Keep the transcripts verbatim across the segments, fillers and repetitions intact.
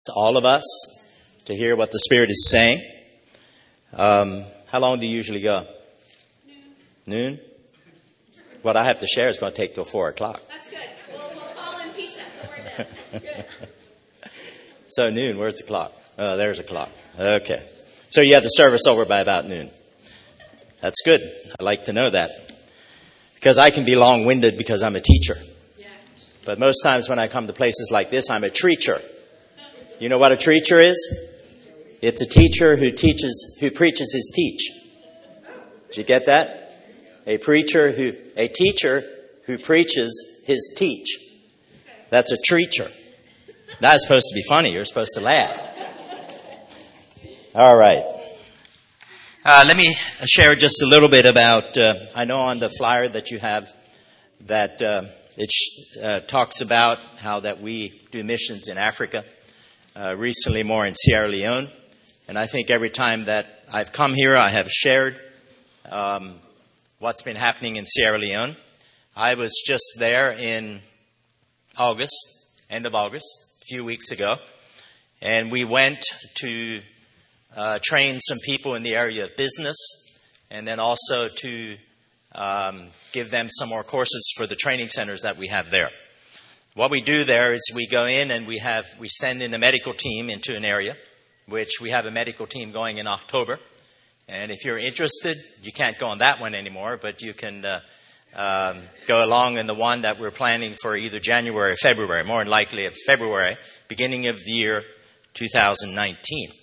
to all of us to hear what the Spirit is saying. Um, how long do you usually go? Noon. Noon? What I have to share is going to take till four o'clock. That's good. We'll, we'll call in pizza. Don't worry about it. Good. So noon, where's the clock? Oh, there's a clock. Okay. So you have the service over by about noon. That's good. I like to know that. Because I can be long-winded because I'm a teacher. Yeah. But most times when I come to places like this, I'm a treacher. You know what a treacher is? It's a teacher who teaches, who preaches his teach. Did you get that? A preacher who, a teacher who preaches his teach. That's a treacher. Not supposed to be funny. You're supposed to laugh. All right. Uh, let me share just a little bit about, uh, I know on the flyer that you have that uh, it sh- uh, talks about how that we do missions in Africa. Uh, recently more in Sierra Leone. And I think every time that I've come here, I have shared um, what's been happening in Sierra Leone. I was just there in August, end of August, a few weeks ago. And we went to uh, train some people in the area of business and then also to um, give them some more courses for the training centers that we have there. What we do there is we go in and we have we send in a medical team into an area, which we have a medical team going in October. And if you're interested, you can't go on that one anymore, but you can uh, um, go along in the one that we're planning for either January or February, more than likely of February, beginning of the year two thousand nineteen.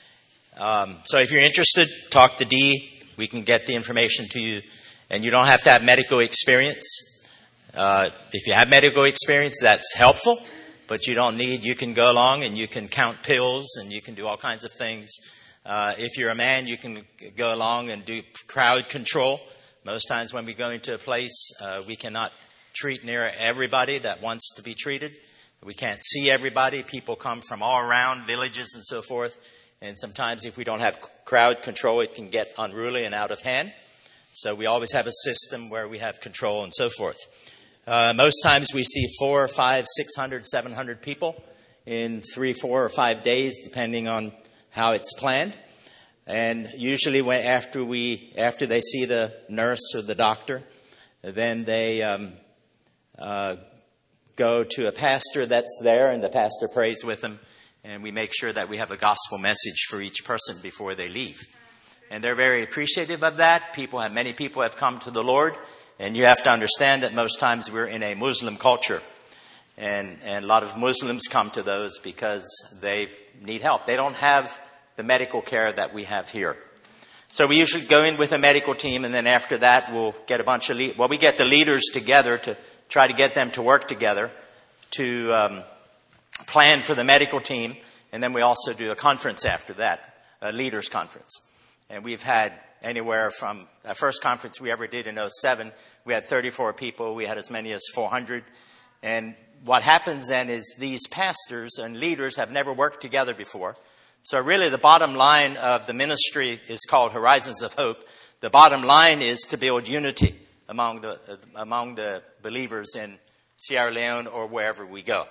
Um, so if you're interested, talk to Dee. We can get the information to you. And you don't have to have medical experience. Uh, if you have medical experience, that's helpful, but you don't need, you can go along and you can count pills and you can do all kinds of things. Uh, if you're a man, you can go along and do crowd control. Most times when we go into a place, uh, we cannot treat near everybody that wants to be treated. We can't see everybody. People come from all around, villages and so forth. And sometimes if we don't have crowd control, it can get unruly and out of hand. So we always have a system where we have control and so forth. Uh, most times we see four, five, six hundred, seven hundred people in three, four, or five days, depending on how it's planned. And usually, when after we after they see the nurse or the doctor, then they um, uh, go to a pastor that's there, and the pastor prays with them, and we make sure that we have a gospel message for each person before they leave. And they're very appreciative of that. People have many people have come to the Lord. And you have to understand that most times we're in a Muslim culture. And, and a lot of Muslims come to those because they need help. They don't have the medical care that we have here. So we usually go in with a medical team, and then after that we'll get a bunch of, le- well, we get the leaders together to try to get them to work together to um, plan for the medical team. And then we also do a conference after that, a leaders conference. And we've had anywhere from the first conference we ever did in oh seven, we had thirty-four people. We had as many as four hundred. And what happens then is these pastors and leaders have never worked together before. So really the bottom line of the ministry is called Horizons of Hope. The bottom line is to build unity among the uh, among the believers in Sierra Leone or wherever we go.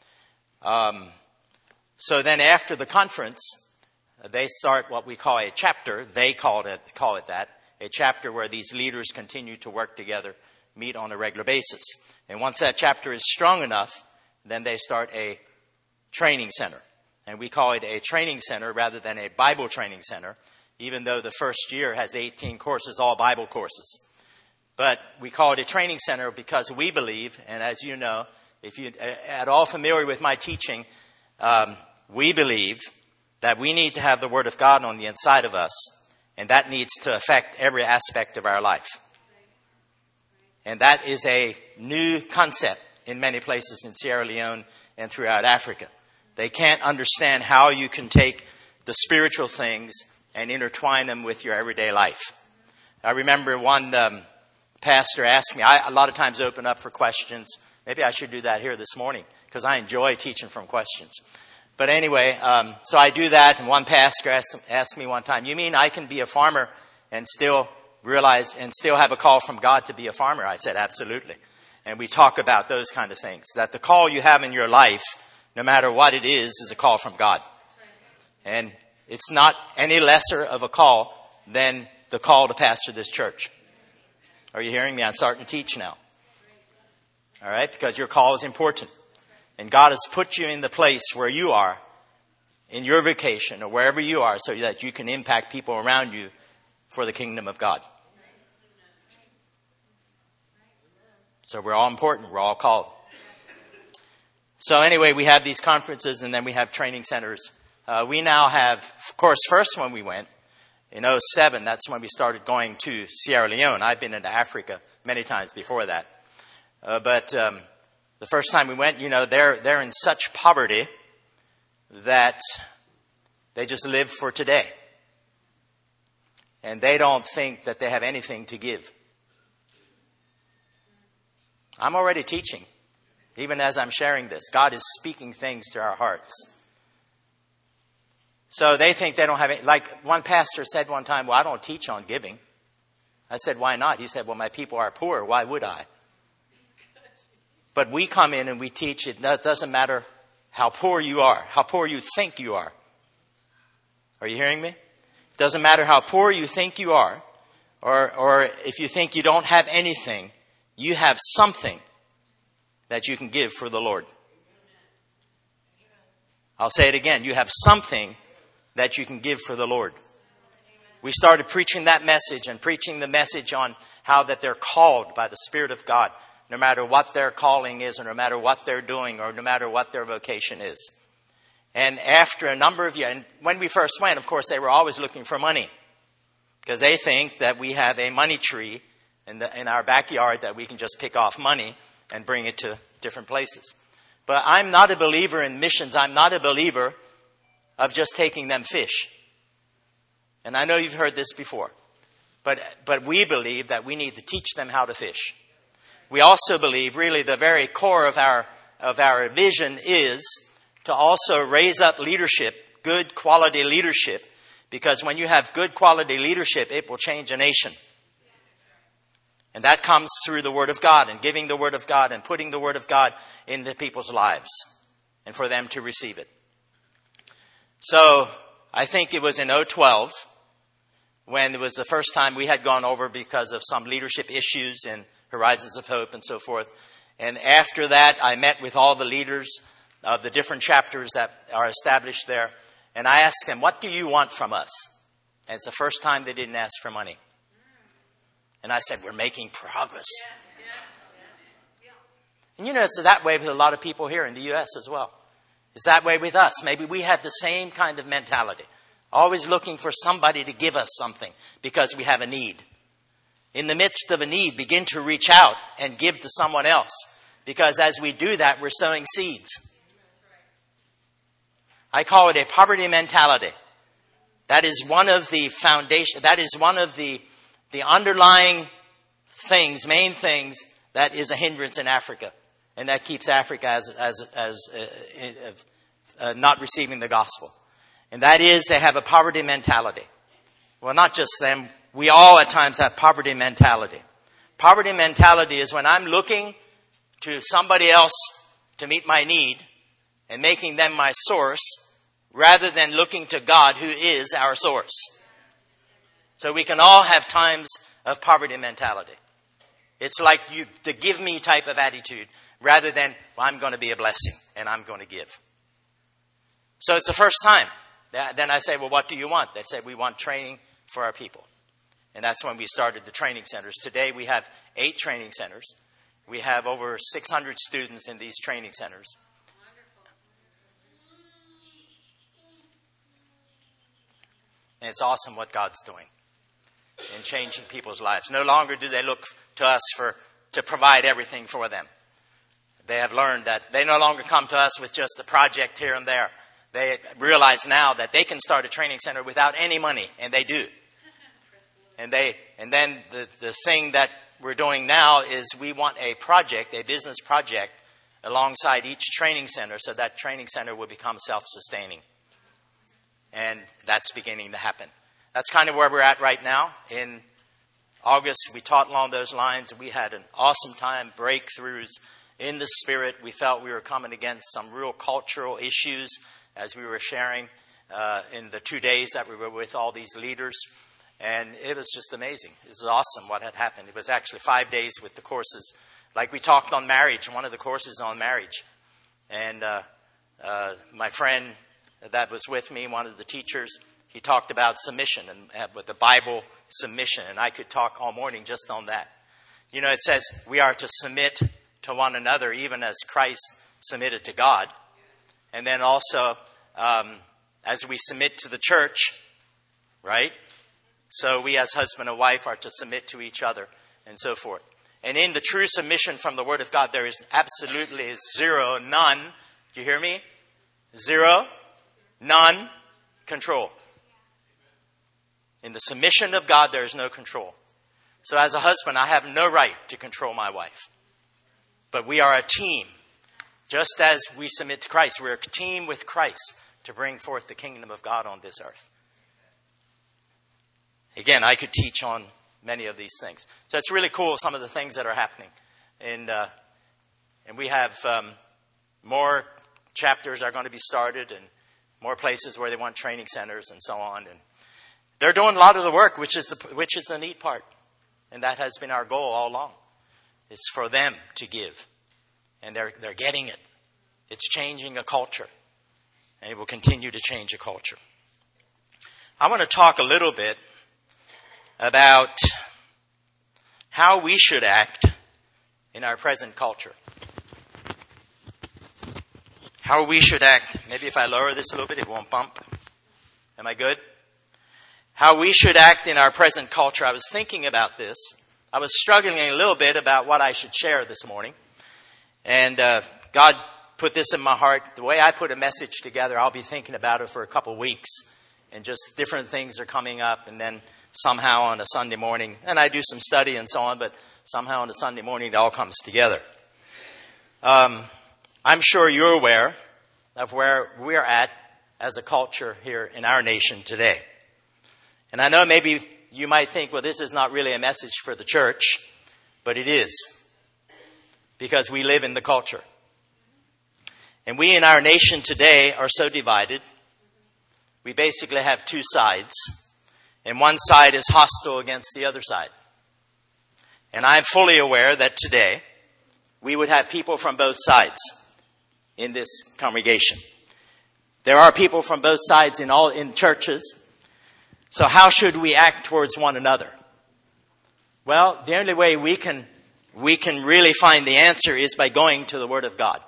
Um, so then after the conference, they start what we call a chapter. They call it call it that. A chapter where these leaders continue to work together, meet on a regular basis. And once that chapter is strong enough, then they start a training center. And we call it a training center rather than a Bible training center, even though the first year has eighteen courses, all Bible courses. But we call it a training center because we believe, and as you know, if you're at all familiar with my teaching, um, we believe that we need to have the Word of God on the inside of us, and that needs to affect every aspect of our life. And that is a new concept in many places in Sierra Leone and throughout Africa. They can't understand how you can take the spiritual things and intertwine them with your everyday life. I remember one um, pastor asked me, I a lot of times open up for questions. Maybe I should do that here this morning because I enjoy teaching from questions. But anyway, um, so I do that, and one pastor asked, asked me one time, you mean I can be a farmer and still realize and still have a call from God to be a farmer? I said, absolutely. And we talk about those kind of things, that the call you have in your life no matter what it is, is a call from God. And it's not any lesser of a call than the call to pastor this church. Are you hearing me? I'm starting to teach now. All right? Because your call is important. And God has put you in the place where you are, in your vocation or wherever you are, so that you can impact people around you for the kingdom of God. So we're all important. We're all called. So anyway, we have these conferences and then we have training centers. Uh, we now have, of course, first when we went, in oh seven, that's when we started going to Sierra Leone. I've been into Africa many times before that. Uh, but um, the first time we went, you know, they're they're in such poverty that they just live for today. And they don't think that they have anything to give. I'm already teaching, even as I'm sharing this. God is speaking things to our hearts. So they think they don't have any, like one pastor said one time, well, I don't teach on giving. I said, why not? He said, well, my people are poor. Why would I? But we come in and we teach. It doesn't matter how poor you are, how poor you think you are. Are you hearing me? It doesn't matter how poor you think you are, or, or if you think you don't have anything, you have something that you can give for the Lord. I'll say it again. You have something that you can give for the Lord. We started preaching that message and preaching the message on how that they're called by the Spirit of God, no matter what their calling is or no matter what they're doing or no matter what their vocation is. And after a number of years, and when we first went, of course, they were always looking for money because they think that we have a money tree in, the, in our backyard that we can just pick off money and bring it to different places. But I'm not a believer in missions. I'm not a believer of just taking them fish. And I know you've heard this before. But, but we believe that we need to teach them how to fish. We also believe, really, the very core of our, of our vision is to also raise up leadership, good quality leadership. Because when you have good quality leadership, it will change a nation. And that comes through the Word of God and giving the Word of God and putting the Word of God into people's lives and for them to receive it. So I think it was in oh twelve when it was the first time we had gone over because of some leadership issues in Horizons of Hope and so forth. And after that, I met with all the leaders of the different chapters that are established there. And I asked them, what do you want from us? And it's the first time they didn't ask for money. And I said, we're making progress. And you know, it's that way with a lot of people here in the U S as well. It's that way with us. Maybe we have the same kind of mentality. Always looking for somebody to give us something because we have a need. In the midst of a need, begin to reach out and give to someone else. Because as we do that, we're sowing seeds. I call it a poverty mentality. That is one of the foundation, that is one of the, the underlying things, main things, that is a hindrance in Africa. And that keeps Africa as, as, as uh, uh, uh, not receiving the gospel. And that is they have a poverty mentality. Well, not just them. We all at times have poverty mentality. Poverty mentality is when I'm looking to somebody else to meet my need and making them my source rather than looking to God who is our source. So we can all have times of poverty mentality. It's like you, the give me type of attitude rather than, well, I'm going to be a blessing and I'm going to give. So it's the first time. Then I say, well, what do you want? They say, we want training for our people. And that's when we started the training centers. Today we have eight training centers. We have over six hundred students in these training centers. And it's awesome what God's doing in changing people's lives. No longer do they look to us for to provide everything for them. They have learned that they no longer come to us with just a project here and there. They realize now that they can start a training center without any money, and they do. And they and then the, the thing that we're doing now is we want a project, a business project, alongside each training center so that training center will become self-sustaining. And that's beginning to happen. That's kind of where we're at right now. In August, we taught along those lines, and we had an awesome time, breakthroughs, in the Spirit. We felt we were coming against some real cultural issues as we were sharing uh, in the two days that we were with all these leaders. And it was just amazing. It was awesome what had happened. It was actually five days with the courses. Like we talked on marriage, one of the courses on marriage. And uh, uh, my friend that was with me, one of the teachers, he talked about submission and uh, with the Bible submission. And I could talk all morning just on that. You know, it says we are to submit to one another even as Christ submitted to God. And then also um, as we submit to the church, right? So we as husband and wife are to submit to each other and so forth. And in the true submission from the Word of God, there is absolutely zero, none. Do you hear me? Zero, none, control. In the submission of God, there is no control. So as a husband, I have no right to control my wife. But we are a team. Just as we submit to Christ, we're a team with Christ to bring forth the kingdom of God on this earth. Again, I could teach on many of these things. So it's really cool, some of the things that are happening. And, uh, and we have um, more chapters are going to be started and more places where they want training centers and so on. And they're doing a lot of the work, which is the, which is the neat part. And that has been our goal all along, is for them to give. And they're they're getting it. It's changing a culture. And it will continue to change a culture. I want to talk a little bit about how we should act in our present culture. How we should act. Maybe if I lower this a little bit, it won't bump. Am I good? How we should act in our present culture. I was thinking about this. I was struggling a little bit about what I should share this morning. And uh, God put this in my heart. The way I put a message together, I'll be thinking about it for a couple weeks. And just different things are coming up. And then somehow on a Sunday morning, and I do some study and so on, but somehow on a Sunday morning it all comes together. Um, I'm sure you're aware of where we're at as a culture here in our nation today. And I know maybe you might think, well, this is not really a message for the church, but it is. Because we live in the culture. And we in our nation today are so divided. We basically have two sides. And one side is hostile against the other side. And I'm fully aware that today we would have people from both sides in this congregation. There are people from both sides in all in churches. So how should we act towards one another? Well, the only way we can we can really find the answer is by going to the Word of God.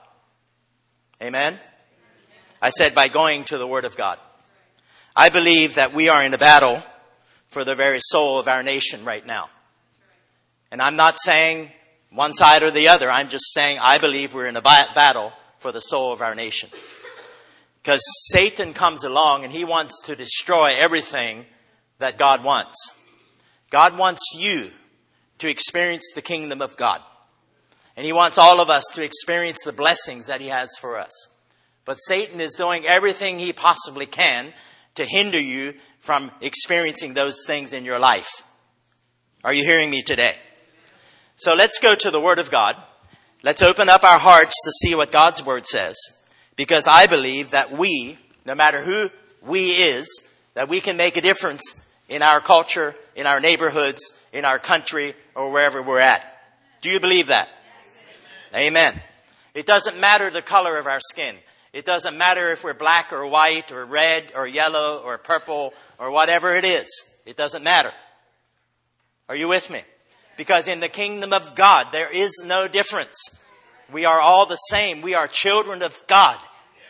Amen? I said by going to the Word of God. I believe that we are in a battle for the very soul of our nation right now. And I'm not saying one side or the other. I'm just saying I believe we're in a battle for the soul of our nation. Because Satan comes along and he wants to destroy everything that God wants. God wants you to experience the kingdom of God. And he wants all of us to experience the blessings that he has for us. But Satan is doing everything he possibly can to hinder you from experiencing those things in your life. Are you hearing me today? So let's go to the Word of God. Let's open up our hearts to see what God's Word says. Because I believe that we, no matter who we is, that we can make a difference in our culture, in our neighborhoods, in our country, or wherever we're at. Do you believe that? Yes. Amen. It doesn't matter the color of our skin. It doesn't matter if we're black or white or red or yellow or purple or whatever it is. It doesn't matter. Are you with me? Because in the kingdom of God, there is no difference. We are all the same. We are children of God.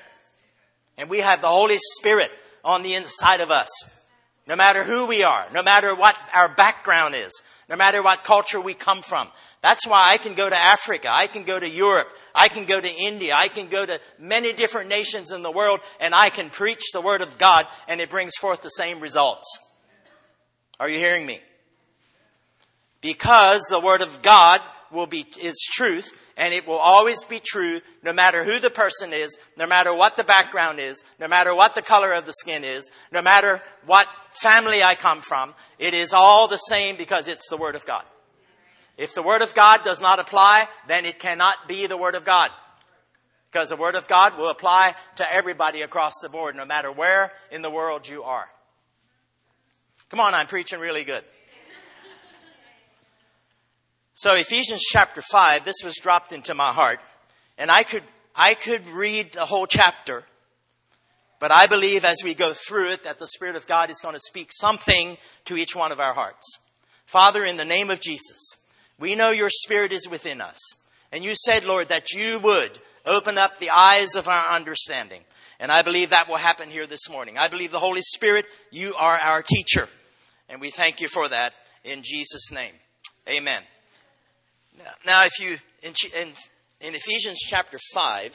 And we have the Holy Spirit on the inside of us. No matter who we are, no matter what our background is, no matter what culture we come from. That's why I can go to Africa, I can go to Europe, I can go to India, I can go to many different nations in the world, and I can preach the Word of God, and it brings forth the same results. Are you hearing me? Because the Word of God will be is truth, and it will always be true no matter who the person is, no matter what the background is, no matter what the color of the skin is, no matter what family I come from. It is all the same because it's the Word of God. If the Word of God does not apply, then it cannot be the Word of God. Because the Word of God will apply to everybody across the board, no matter where in the world you are. Come on, I'm preaching really good. So Ephesians chapter five, this was dropped into my heart. And I could, I could read the whole chapter. But I believe as we go through it that the Spirit of God is going to speak something to each one of our hearts. Father, in the name of Jesus, we know your Spirit is within us. And you said, Lord, that you would open up the eyes of our understanding. And I believe that will happen here this morning. I believe the Holy Spirit, you are our teacher. And we thank you for that in Jesus' name. Amen. Now, if you, in, in, in Ephesians chapter five,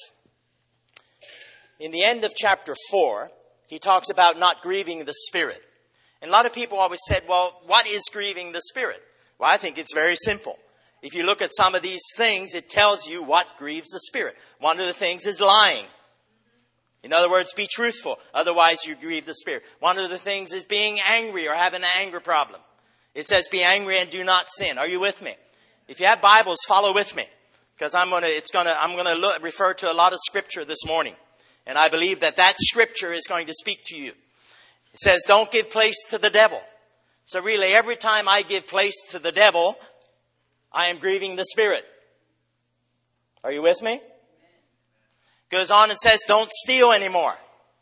in the end of chapter four, he talks about not grieving the Spirit. And a lot of people always said, well, what is grieving the Spirit? Well, I think it's very simple. If you look at some of these things, it tells you what grieves the Spirit. One of the things is lying. In other words, be truthful. Otherwise, you grieve the Spirit. One of the things is being angry or having an anger problem. It says, be angry and do not sin. Are you with me? If you have Bibles, follow with me. Because I'm going to, it's going to, I'm going to look, refer to a lot of scripture this morning. And I believe that that scripture is going to speak to you. It says, don't give place to the devil. So really, every time I give place to the devil, I am grieving the Spirit. Are you with me? Goes on and says, don't steal anymore.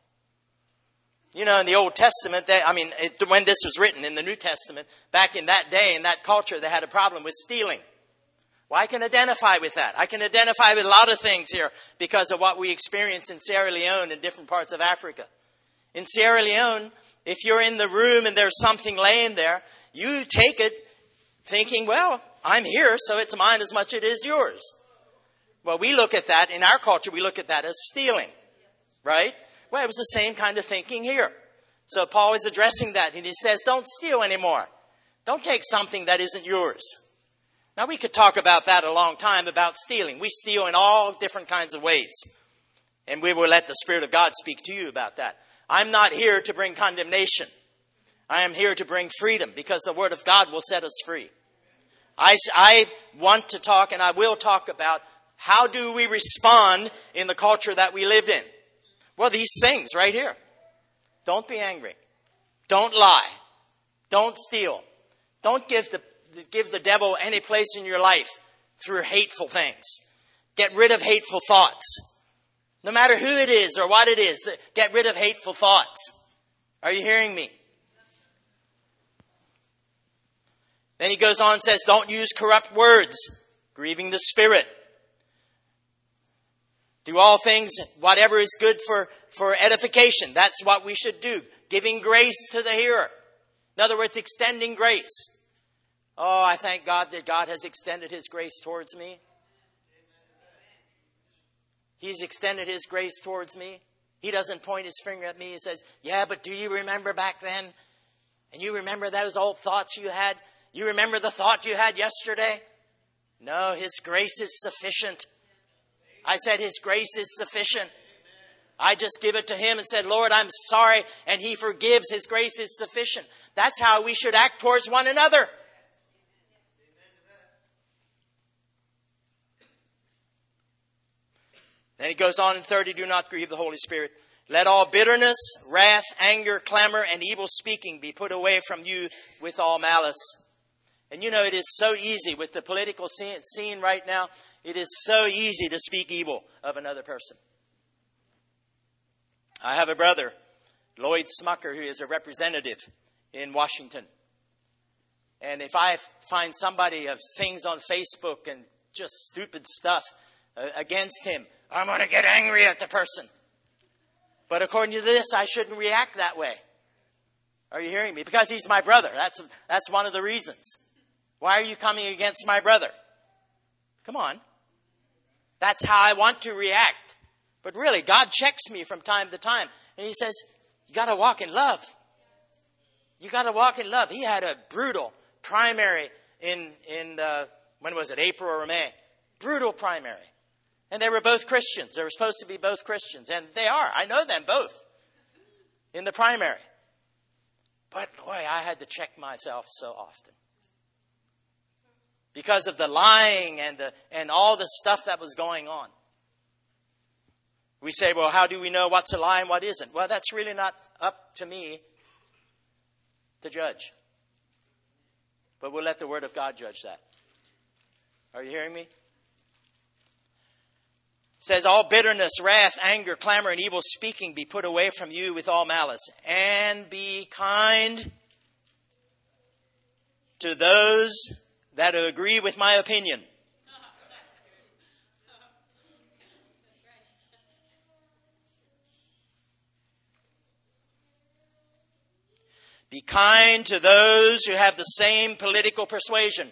You know, in the Old Testament, they, I mean, it, when this was written in the New Testament, back in that day, in that culture, they had a problem with stealing. Well, I can identify with that. I can identify with a lot of things here because of what we experience in Sierra Leone and different parts of Africa. In Sierra Leone, if you're in the room and there's something laying there, you take it thinking, well, I'm here, so it's mine as much as it is yours. Well, we look at that, in our culture, we look at that as stealing, right? Well, it was the same kind of thinking here. So Paul is addressing that, and he says, don't steal anymore. Don't take something that isn't yours. Now, we could talk about that a long time, about stealing. We steal in all different kinds of ways. And we will let the Spirit of God speak to you about that. I'm not here to bring condemnation. I am here to bring freedom because the Word of God will set us free. I, I want to talk and I will talk about how do we respond in the culture that we live in. Well, these things right here. Don't be angry. Don't lie. Don't steal. Don't give the give the devil any place in your life through hateful things. Get rid of hateful thoughts. No matter who it is or what it is, get rid of hateful thoughts. Are you hearing me? Then he goes on and says, don't use corrupt words, grieving the Spirit. Do all things, whatever is good for, for edification. That's what we should do. Giving grace to the hearer. In other words, extending grace. Oh, I thank God that God has extended His grace towards me. He's extended His grace towards me. He doesn't point His finger at me and says, yeah, but do you remember back then? And you remember those old thoughts you had? You remember the thought you had yesterday? No, His grace is sufficient. I said His grace is sufficient. I just give it to Him and said, Lord, I'm sorry. And He forgives. His grace is sufficient. That's how we should act towards one another. Then he goes on in thirty, do not grieve the Holy Spirit. Let all bitterness, wrath, anger, clamor, and evil speaking be put away from you with all malice. And you know, it is so easy with the political scene right now. It is so easy to speak evil of another person. I have a brother, Lloyd Smucker, who is a representative in Washington. And if I find somebody of things on Facebook and just stupid stuff uh, against him, I'm going to get angry at the person. But according to this, I shouldn't react that way. Are you hearing me? Because he's my brother. That's, that's one of the reasons. Why are you coming against my brother? Come on. That's how I want to react. But really, God checks me from time to time. And He says, you got to walk in love. You got to walk in love. He had a brutal primary in, in uh, when was it, April or May? Brutal primary. And they were both Christians. They were supposed to be both Christians. And they are. I know them both in the primary. But boy, I had to check myself so often. because of the lying and the and all the stuff that was going on. We say, well, how do we know what's a lie and what isn't? Well, that's really not up to me to judge. But we'll let the Word of God judge that. Are you hearing me? It says, all bitterness, wrath, anger, clamor, and evil speaking be put away from you with all malice. And be kind to those that agree with my opinion. Be kind to those who have the same political persuasion.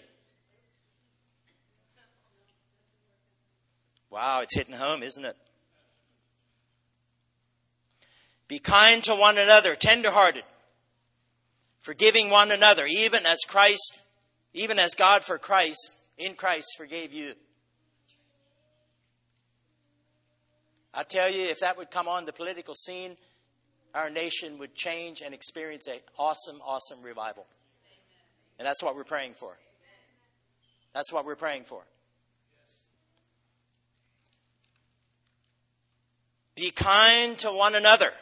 Wow, it's hitting home, isn't it? Be kind to one another, tenderhearted, forgiving one another, even as Christ, even as God for Christ, in Christ forgave you. I tell you, if that would come on the political scene, our nation would change and experience an awesome, awesome revival. And that's what we're praying for. That's what we're praying for. Be kind to one another.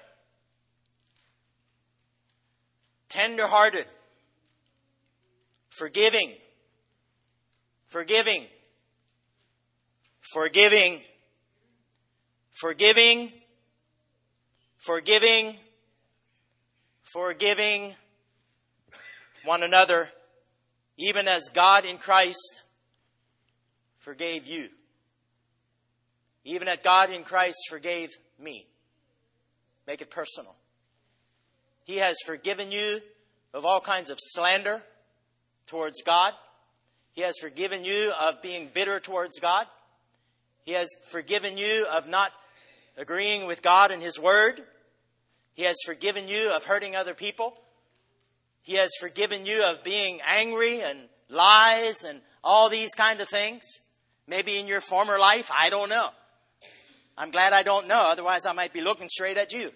Tender-hearted. Forgiving. Forgiving. Forgiving. Forgiving. Forgiving, forgiving one another, even as God in Christ forgave you. Even as God in Christ forgave me. Make it personal. He has forgiven you of all kinds of slander towards God. He has forgiven you of being bitter towards God. He has forgiven you of not agreeing with God and His Word. He has forgiven you of hurting other people. He has forgiven you of being angry and lies and all these kind of things. Maybe in your former life, I don't know. I'm glad I don't know. Otherwise, I might be looking straight at you.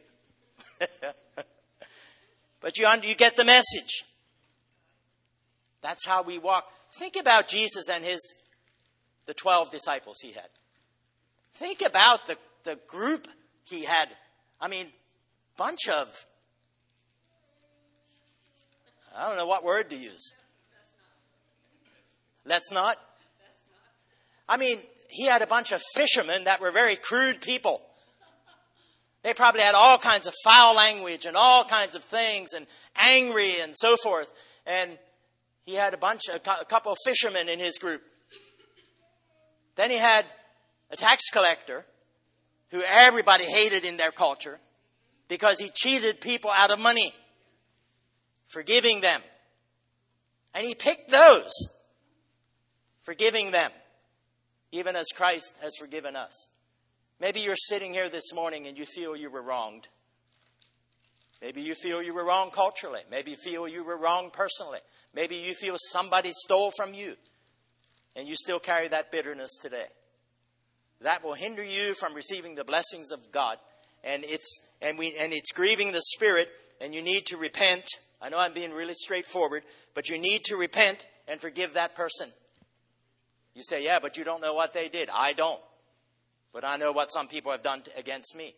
But you, you get the message. That's how we walk. Think about Jesus and his the twelve disciples he had. Think about the The group he had, I mean, bunch of, I don't know what word to use. Let's not. I mean, he had a bunch of fishermen that were very crude people. They probably had all kinds of foul language and all kinds of things and angry and so forth. And he had a bunch, a couple of fishermen in his group. Then he had a tax collector who everybody hated in their culture because he cheated people out of money, forgiving them. And he picked those, forgiving them, even as Christ has forgiven us. Maybe you're sitting here this morning and you feel you were wronged. Maybe you feel you were wrong culturally. Maybe you feel you were wrong personally. Maybe you feel somebody stole from you and you still carry that bitterness today. That will hinder you from receiving the blessings of God. And it's and we and it's grieving the Spirit, and you need to repent. I know I'm being really straightforward, but you need to repent and forgive that person. You say, yeah, but you don't know what they did. I don't. But I know what some people have done against me.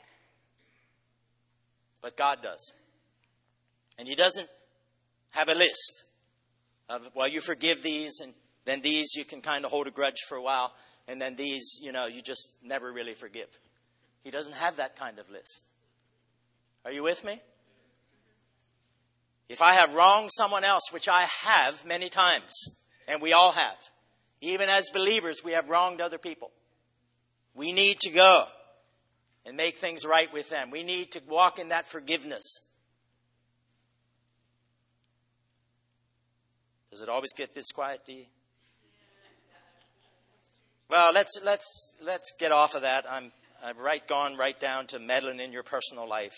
But God does. And He doesn't have a list of, well, you forgive these, and then these you can kind of hold a grudge for a while. And then these, you know, you just never really forgive. He doesn't have that kind of list. Are you with me? If I have wronged someone else, which I have many times, and we all have, even as believers, we have wronged other people. We need to go and make things right with them. We need to walk in that forgiveness. Does it always get this quiet, Dee? Well, let's let's let's get off of that. I'm I've right gone right down to meddling in your personal life.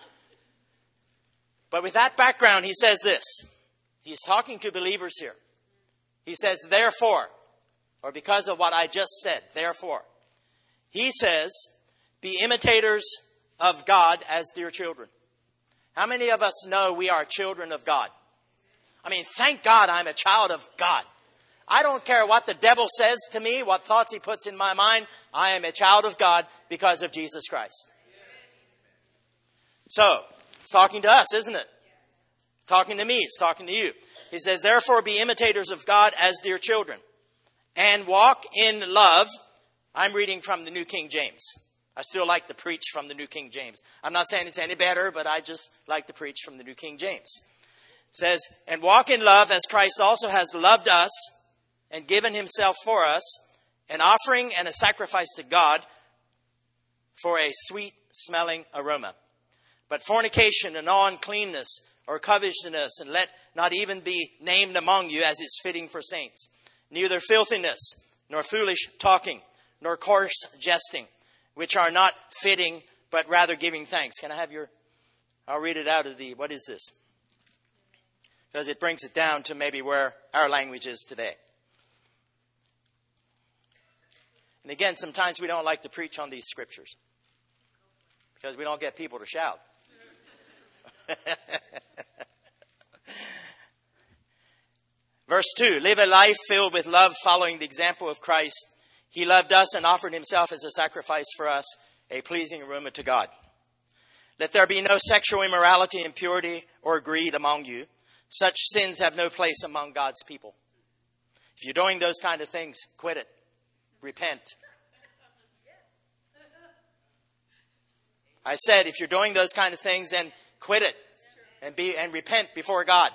But with that background, he says this. He's talking to believers here. He says, therefore, or because of what I just said, therefore, he says, be imitators of God as dear children. How many of us know we are children of God? I mean, thank God I'm a child of God. I don't care what the devil says to me, what thoughts he puts in my mind. I am a child of God because of Jesus Christ. So, it's talking to us, isn't it? It's talking to me. It's talking to you. He says, therefore be imitators of God as dear children, and walk in love. I'm reading from the New King James. I still like to preach from the New King James. I'm not saying it's any better, but I just like to preach from the New King James. It says, and walk in love as Christ also has loved us and given himself for us, an offering and a sacrifice to God for a sweet smelling aroma. But fornication and all uncleanness or covetousness, and let not even be named among you as is fitting for saints. Neither filthiness, nor foolish talking, nor coarse jesting, which are not fitting, but rather giving thanks. Can I have your, I'll read it out of the, what is this? Because it brings it down to maybe where our language is today. And again, sometimes we don't like to preach on these scriptures because we don't get people to shout. Verse two, live a life filled with love, following the example of Christ. He loved us and offered himself as a sacrifice for us, a pleasing aroma to God. Let there be no sexual immorality, impurity, or greed among you. Such sins have no place among God's people. If you're doing those kind of things, quit it. Repent. I said, if you're doing those kind of things, then quit it and be and repent before God.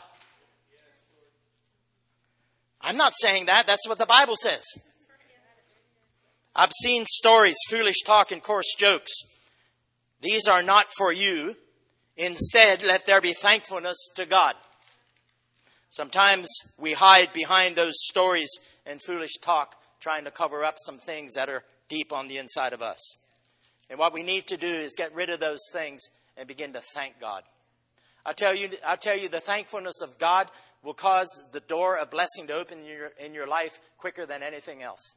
I'm not saying that. That's what the Bible says. Obscene stories, foolish talk, and coarse jokes. These are not for you. Instead, let there be thankfulness to God. Sometimes we hide behind those stories and foolish talk, trying to cover up some things that are deep on the inside of us. And what we need to do is get rid of those things and begin to thank God. I tell you, I tell you, the thankfulness of God will cause the door of blessing to open in your, in your life quicker than anything else.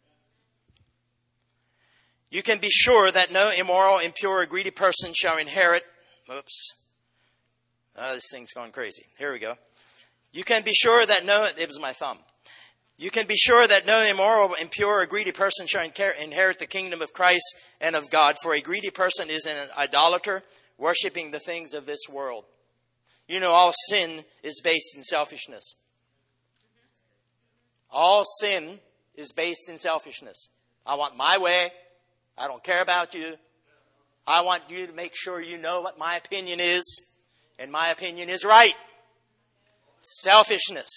You can be sure that no immoral, impure, or greedy person shall inherit. Oops. Oh, this thing's going crazy. Here we go. You can be sure that no, it was my thumb. You can be sure that no immoral, impure, or greedy person shall inherit the kingdom of Christ and of God. For a greedy person is an idolater, worshiping the things of this world. You know, all sin is based in selfishness. All sin is based in selfishness. I want my way. I don't care about you. I want you to make sure you know what my opinion is. And my opinion is right. Selfishness.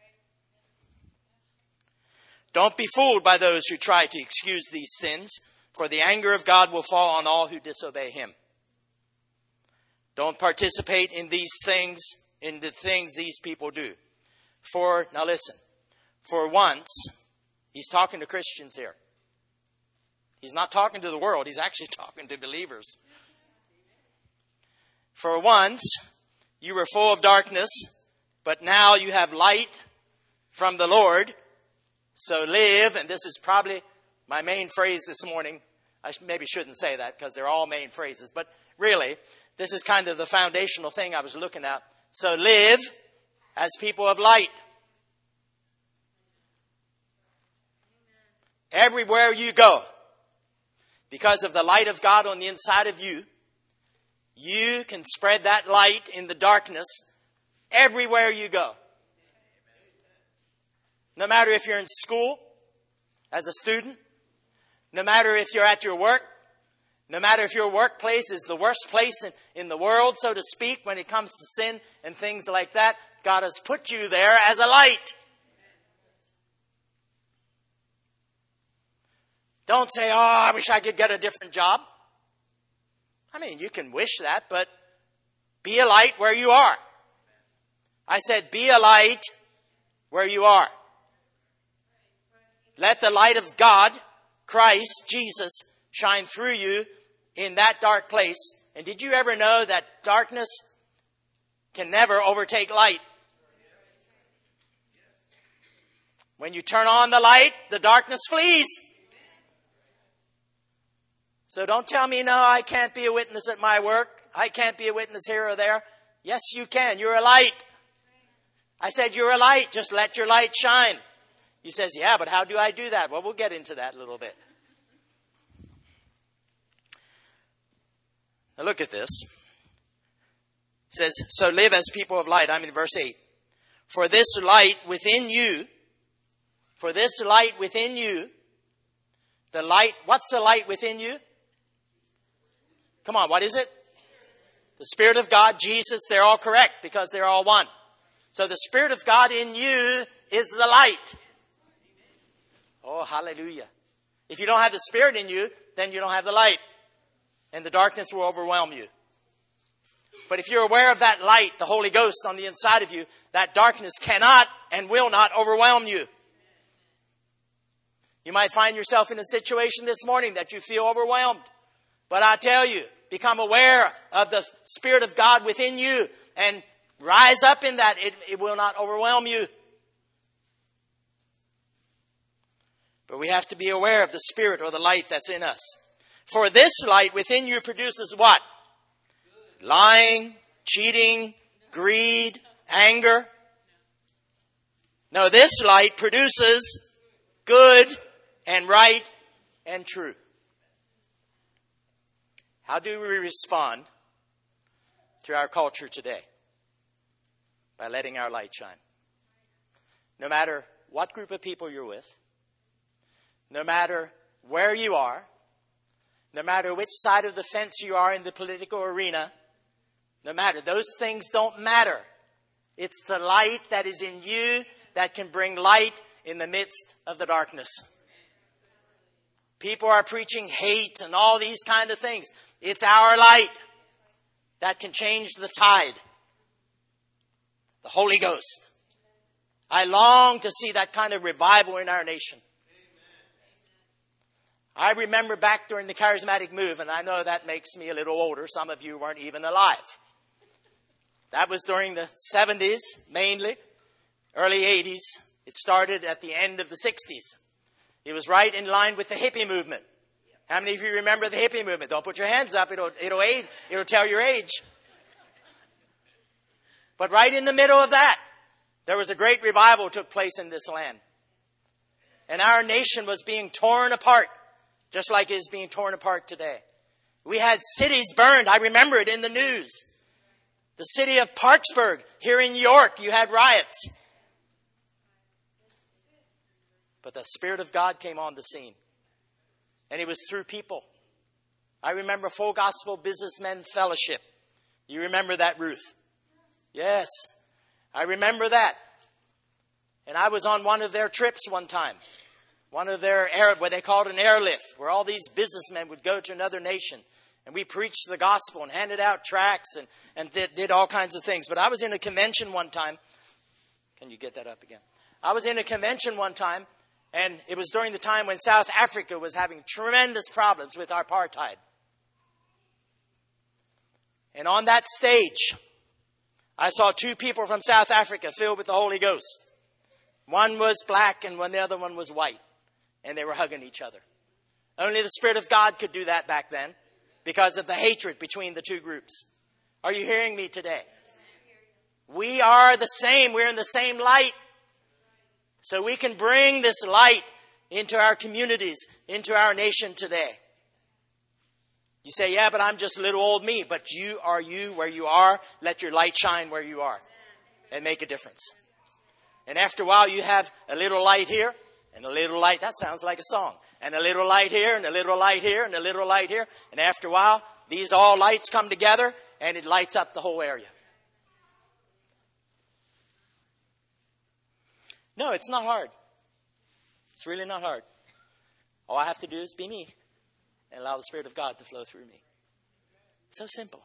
Don't be fooled by those who try to excuse these sins, for the anger of God will fall on all who disobey him. Don't participate in these things, in the things these people do. For, now listen, for once, he's talking to Christians here. He's not talking to the world, he's actually talking to believers. For once, you were full of darkness, but now you have light from the Lord. So live, and this is probably my main phrase this morning. I maybe shouldn't say that because they're all main phrases. But really, this is kind of the foundational thing I was looking at. So live as people of light. Everywhere you go, because of the light of God on the inside of you, you can spread that light in the darkness everywhere you go. No matter if you're in school as a student, no matter if you're at your work, no matter if your workplace is the worst place in, in the world, so to speak, when it comes to sin and things like that, God has put you there as a light. Don't say, oh, I wish I could get a different job. I mean, you can wish that, but be a light where you are. I said, be a light where you are. Let the light of God, Christ, Jesus, shine through you in that dark place. And did you ever know that darkness can never overtake light? When you turn on the light, the darkness flees. So don't tell me, no, I can't be a witness at my work. I can't be a witness here or there. Yes, you can. You're a light. I said you're a light. Just let your light shine. You says, yeah, but how do I do that? Well, we'll get into that a little bit. Now look at this. It says, so live as people of light. I'm in verse eight. For this light within you, for this light within you, the light, what's the light within you? Come on, what is it? The Spirit of God, Jesus, they're all correct because they're all one. So the Spirit of God in you is the light. Oh, hallelujah. If you don't have the Spirit in you, then you don't have the light. And the darkness will overwhelm you. But if you're aware of that light, the Holy Ghost on the inside of you, that darkness cannot and will not overwhelm you. You might find yourself in a situation this morning that you feel overwhelmed. But I tell you, become aware of the Spirit of God within you and rise up in that. It, it will not overwhelm you. But we have to be aware of the Spirit or the light that's in us. For this light within you produces what? Lying, cheating, greed, anger. No, this light produces good and right and true. How do we respond to our culture today? By letting our light shine. No matter what group of people you're with, no matter where you are, no matter which side of the fence you are in the political arena, no matter, those things don't matter. It's the light that is in you that can bring light in the midst of the darkness. People are preaching hate and all these kind of things. It's our light that can change the tide. The Holy Ghost. I long to see that kind of revival in our nation. I remember back during the charismatic move, and I know that makes me a little older. Some of you weren't even alive. That was during the seventies, mainly, early eighties. It started at the end of the sixties. It was right in line with the hippie movement. How many of you remember the hippie movement? Don't put your hands up. It'll, it'll aid. It'll tell your age. But right in the middle of that, there was a great revival took place in this land. And our nation was being torn apart, just like it is being torn apart today. We had cities burned. I remember it in the news. The city of Parksburg, here in New York, you had riots. But the Spirit of God came on the scene. And it was through people. I remember Full Gospel Businessmen Fellowship. You remember that, Ruth? Yes. I remember that. And I was on one of their trips one time. One of their, air, what they called an airlift, where all these businessmen would go to another nation. And we preached the gospel and handed out tracts and, and did, did all kinds of things. But I was in a convention one time. Can you get that up again? I was in a convention one time. And it was during the time when South Africa was having tremendous problems with apartheid. And on that stage, I saw two people from South Africa filled with the Holy Ghost. One was black and one, the other one was white. And they were hugging each other. Only the Spirit of God could do that back then because of the hatred between the two groups. Are you hearing me today? We are the same. We're in the same light. So we can bring this light into our communities, into our nation today. You say, yeah, but I'm just little old me. But you are you where you are. Let your light shine where you are and make a difference. And after a while, you have a little light here and a little light. That sounds like a song. And a little light here and a little light here and a little light here. And after a while, these all lights come together and it lights up the whole area. No, it's not hard. It's really not hard. All I have to do is be me and allow the Spirit of God to flow through me. So simple.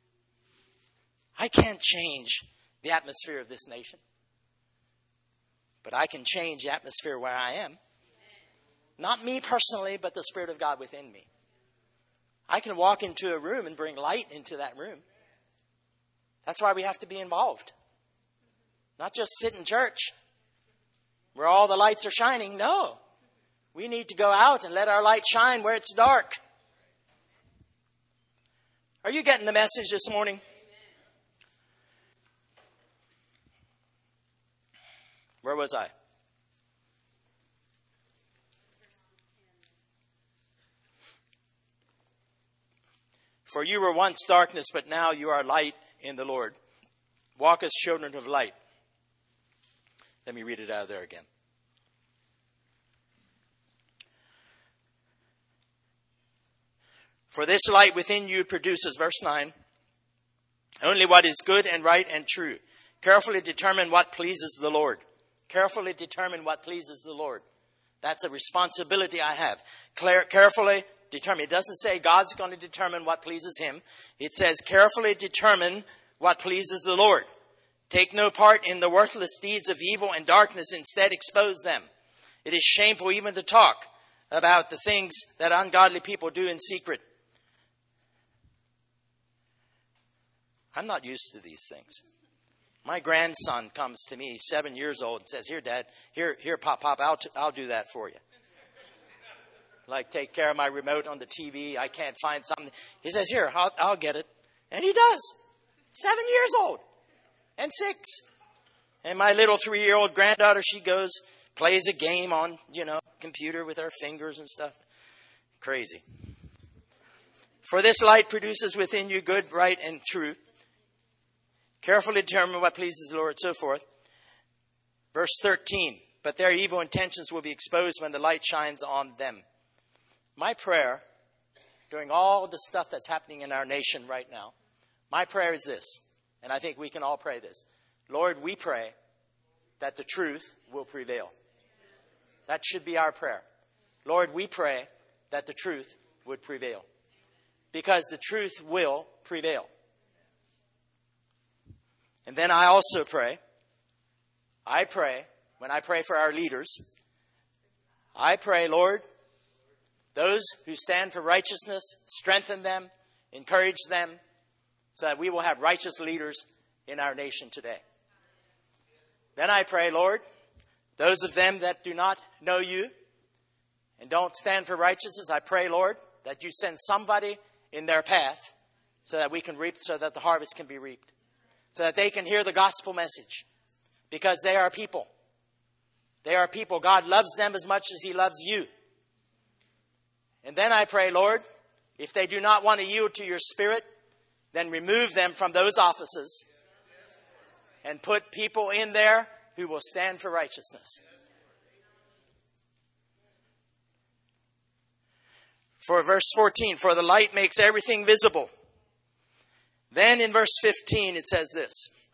I can't change the atmosphere of this nation. But I can change the atmosphere where I am. Not me personally, but the Spirit of God within me. I can walk into a room and bring light into that room. That's why we have to be involved. Not just sit in church where all the lights are shining. No. We need to go out and let our light shine where it's dark. Are you getting the message this morning? Where was I? For you were once darkness, but now you are light in the Lord. Walk as children of light. Let me read it out of there again. For this light within you produces, verse nine, only what is good and right and true. Carefully determine what pleases the Lord. Carefully determine what pleases the Lord. That's a responsibility I have. Clar- carefully determine. It doesn't say God's going to determine what pleases him. It says carefully determine what pleases the Lord. Take no part in the worthless deeds of evil and darkness. Instead, expose them. It is shameful even to talk about the things that ungodly people do in secret. I'm not used to these things. My grandson comes to me, seven years old, and says, here, Dad, here, here, Pop, Pop, I'll, t- I'll do that for you. Like take care of my remote on the T V. I can't find something. He says, here, I'll, I'll get it. And he does. Seven years old. And six. And my little three-year-old granddaughter, she goes, plays a game on, you know, computer with her fingers and stuff. Crazy. For this light produces within you good, right, and true. Carefully determine what pleases the Lord, so forth. Verse thirteen, but their evil intentions will be exposed when the light shines on them. My prayer, during all the stuff that's happening in our nation right now, my prayer is this, and I think we can all pray this. Lord, we pray that the truth will prevail. That should be our prayer. Lord, we pray that the truth would prevail. Because the truth will prevail. And then I also pray, I pray, when I pray for our leaders, I pray, Lord, those who stand for righteousness, strengthen them, encourage them, so that we will have righteous leaders in our nation today. Then I pray, Lord, those of them that do not know you and don't stand for righteousness, I pray, Lord, that you send somebody in their path so that we can reap, so that the harvest can be reaped. So that they can hear the gospel message. Because they are people. They are people. God loves them as much as he loves you. And then I pray, Lord, if they do not want to yield to your spirit, then remove them from those offices. And put people in there who will stand for righteousness. For verse fourteen, for the light makes everything visible. Then in verse fifteen, it says this.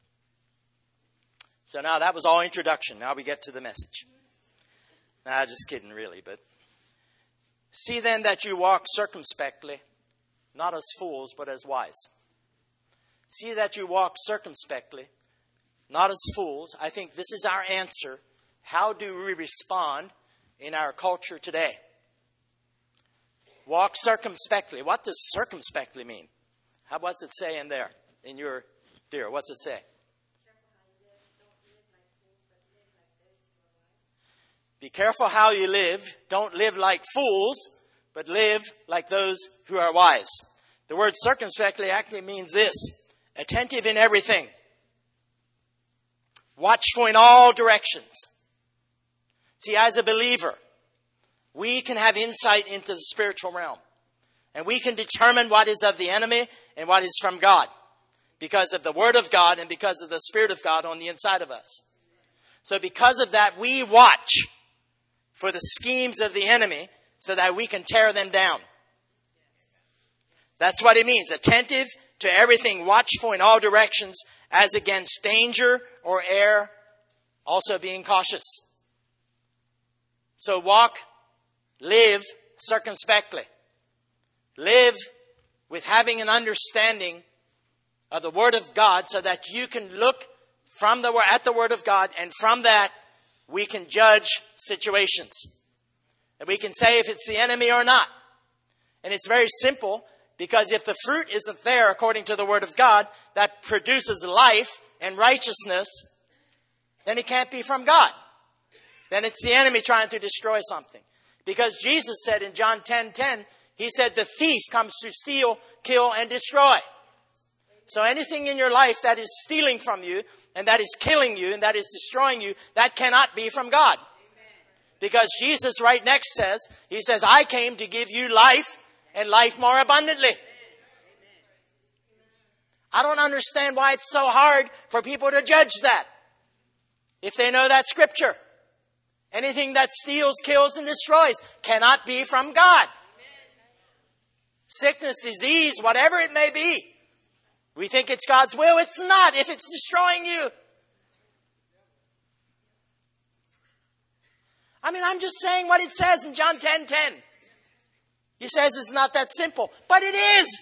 So now that was all introduction. Now we get to the message. Nah, just kidding, really. But see then that you walk circumspectly, not as fools, but as wise. See that you walk circumspectly, not as fools. I think this is our answer. How do we respond in our culture today? Walk circumspectly. What does circumspectly mean? How, what's it say in there? In your, dear, what's it say? Be careful how you live. Don't live like fools, but live like those who are wise. The word circumspectly actually means this. Attentive in everything. Watchful in all directions. See, as a believer, we can have insight into the spiritual realm. And we can determine what is of the enemy and what is from God. Because of the Word of God and because of the Spirit of God on the inside of us. So because of that, we watch for the schemes of the enemy so that we can tear them down. That's what it means. Attentive to everything, watchful in all directions, as against danger or error, also being cautious. So walk, live circumspectly. Live with having an understanding of the Word of God so that you can look from the at the Word of God, and from that we can judge situations. And we can say if it's the enemy or not. And it's very simple, because if the fruit isn't there according to the Word of God that produces life and righteousness, then it can't be from God. Then it's the enemy trying to destroy something. Because Jesus said in John ten ten, he said the thief comes to steal, kill, and destroy. So anything in your life that is stealing from you, and that is killing you, and that is destroying you, that cannot be from God. Because Jesus right next says, he says, I came to give you life, and life more abundantly. I don't understand why it's so hard for people to judge that. If they know that scripture. Anything that steals, kills, and destroys cannot be from God. Sickness, disease, whatever it may be. We think it's God's will. It's not if it's destroying you. I mean, I'm just saying what it says in John ten ten. He says it's not that simple, but it is.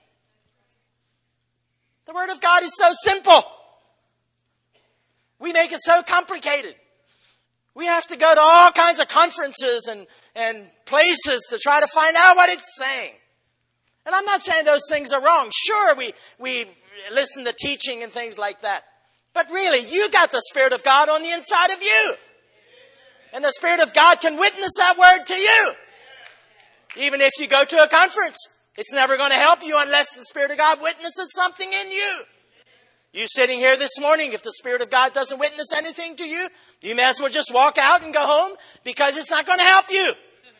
The Word of God is so simple. We make it so complicated. We have to go to all kinds of conferences and, and places to try to find out what it's saying. And I'm not saying those things are wrong. Sure, we, we listen to teaching and things like that. But really, you got the Spirit of God on the inside of you. And the Spirit of God can witness that word to you. Even if you go to a conference, it's never going to help you unless the Spirit of God witnesses something in you. You sitting here this morning, if the Spirit of God doesn't witness anything to you, you may as well just walk out and go home because it's not going to help you.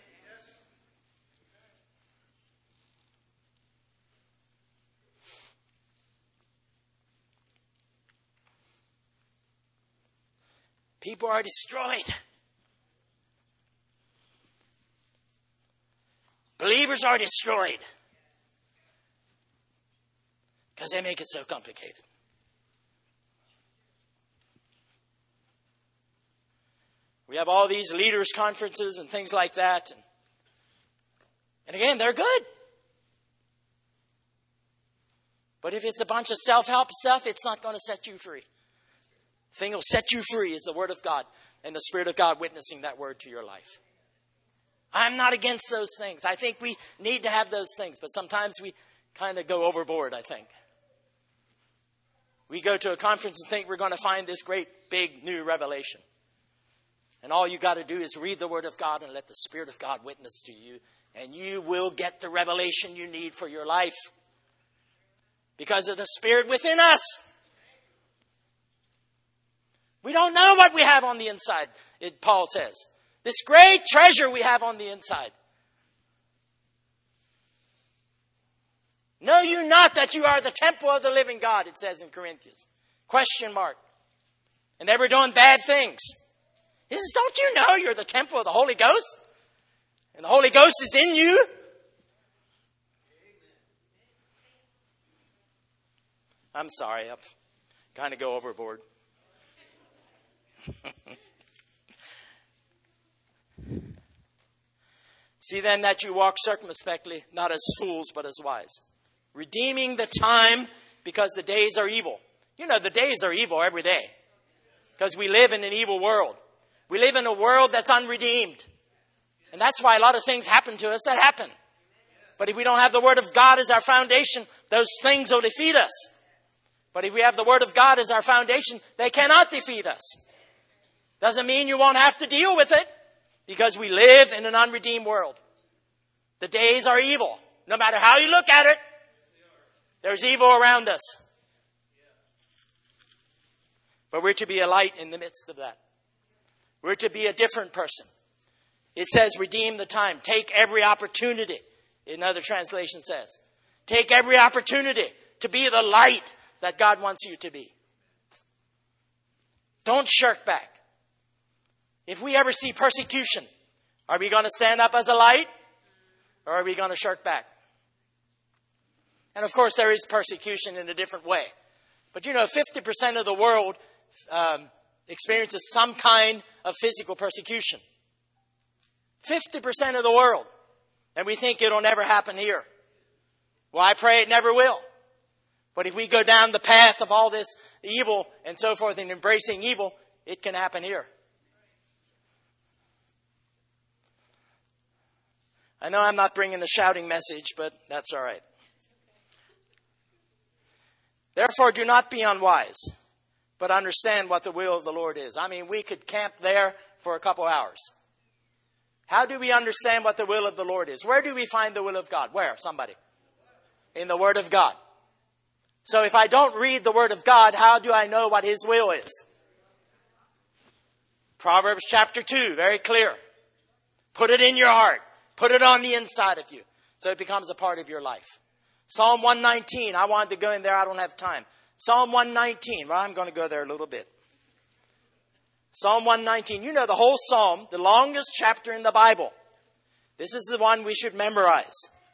People are destroyed. Believers are destroyed because they make it so complicated. We have all these leaders' conferences and things like that. And, and again, they're good. But if it's a bunch of self-help stuff, it's not going to set you free. The thing that will set you free is the Word of God and the Spirit of God witnessing that Word to your life. I'm not against those things. I think we need to have those things, but sometimes we kind of go overboard, I think. We go to a conference and think we're going to find this great, big, new revelation. And all you got to do is read the Word of God and let the Spirit of God witness to you. And you will get the revelation you need for your life. Because of the Spirit within us. We don't know what we have on the inside, it, Paul says. This great treasure we have on the inside. Know you not that you are the temple of the living God, it says in Corinthians. Question mark. And they were doing bad things. He says, don't you know you're the temple of the Holy Ghost? And the Holy Ghost is in you? I'm sorry, I've kind of go overboard. See then that you walk circumspectly, not as fools, but as wise. Redeeming the time because the days are evil. You know, the days are evil every day. Because we live in an evil world. We live in a world that's unredeemed. And that's why a lot of things happen to us that happen. But if we don't have the Word of God as our foundation, those things will defeat us. But if we have the Word of God as our foundation, they cannot defeat us. Doesn't mean you won't have to deal with it. Because we live in an unredeemed world. The days are evil. No matter how you look at it, there's evil around us. But we're to be a light in the midst of that. We're to be a different person. It says, redeem the time. Take every opportunity. Another translation says, take every opportunity to be the light that God wants you to be. Don't shirk back. If we ever see persecution, are we going to stand up as a light? Or are we going to shirk back? And of course, there is persecution in a different way. But you know, fifty percent of the world um, experiences some kind of physical persecution. fifty percent of the world. And we think it'll never happen here. Well, I pray it never will. But if we go down the path of all this evil and so forth and embracing evil, it can happen here. I know I'm not bringing the shouting message, but that's all right. Therefore, do not be unwise, but understand what the will of the Lord is. I mean, we could camp there for a couple hours. How do we understand what the will of the Lord is? Where do we find the will of God? Where? Somebody. In the Word of God. So if I don't read the Word of God, how do I know what His will is? Proverbs chapter two, very clear. Put it in your heart. Put it on the inside of you. So it becomes a part of your life. Psalm one nineteen. I wanted to go in there. I don't have time. Psalm one nineteen. Well, I'm going to go there a little bit. Psalm one nineteen. You know the whole psalm, the longest chapter in the Bible. This is the one we should memorize.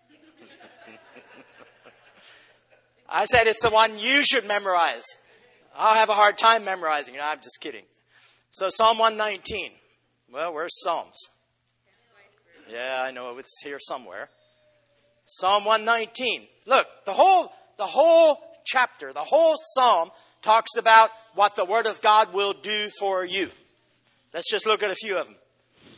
I said it's the one you should memorize. I'll have a hard time memorizing it. I'm just kidding. So Psalm one nineteen. Well, where's Psalms? Yeah, I know it's here somewhere. Psalm one nineteen. Look, the whole the whole chapter, the whole psalm talks about what the Word of God will do for you. Let's just look at a few of them.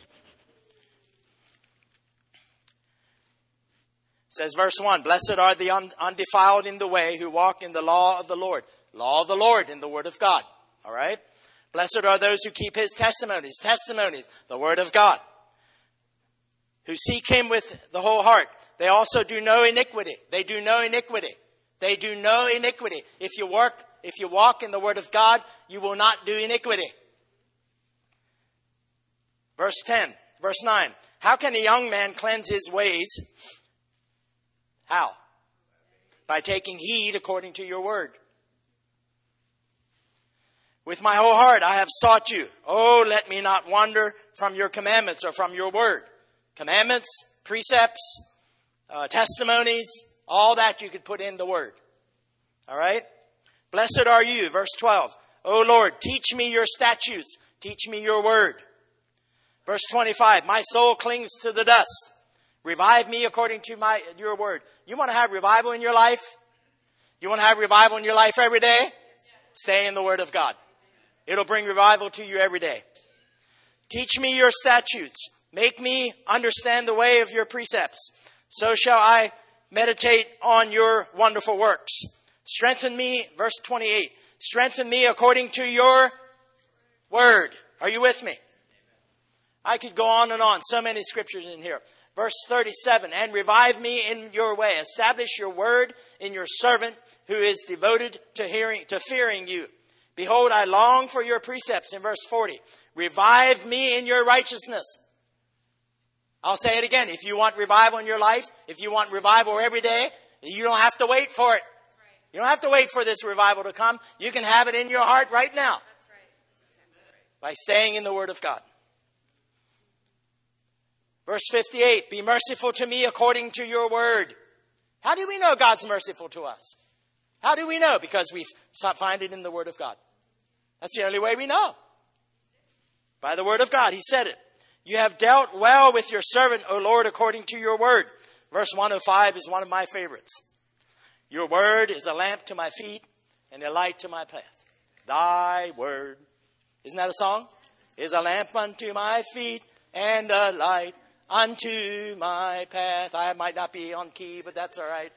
It says verse one, blessed are the undefiled in the way who walk in the law of the Lord. Law of the Lord in the Word of God. All right? Blessed are those who keep His testimonies. Testimonies, the Word of God. Who seek Him with the whole heart. They also do no iniquity. They do no iniquity. They do no iniquity. If you work, if you walk in the Word of God, you will not do iniquity. Verse ten, verse nine. How can a young man cleanse his ways? How? By taking heed according to your word. With my whole heart I have sought you. Oh, let me not wander from your commandments or from your word. Commandments, precepts, uh, testimonies, all that you could put in the word. All right? Blessed are you, verse twelve. O Lord, teach me your statutes. Teach me your word. Verse twenty-five, my soul clings to the dust. Revive me according to my your word. You want to have revival in your life? You want to have revival in your life every day? Stay in the Word of God. It'll bring revival to you every day. Teach me your statutes. Make me understand the way of your precepts. So shall I meditate on your wonderful works. Strengthen me, verse twenty-eight. Strengthen me according to your word. Are you with me? I could go on and on. So many scriptures in here. Verse thirty-seven, and revive me in your way. Establish your word in your servant who is devoted to hearing, to fearing you. Behold, I long for your precepts in verse forty. Revive me in your righteousness. I'll say it again. If you want revival in your life, if you want revival every day, you don't have to wait for it. That's right. You don't have to wait for this revival to come. You can have it in your heart right now. That's right. That's right. By staying in the Word of God. Verse fifty-eight, be merciful to me according to your word. How do we know God's merciful to us? How do we know? Because we find it in the Word of God. That's the only way we know. By the Word of God. He said it. You have dealt well with your servant, O Lord, according to your word. Verse one oh five is one of my favorites. Your word is a lamp to my feet and a light to my path. Thy word. Isn't that a song? Is a lamp unto my feet and a light unto my path. I might not be on key, but that's all right.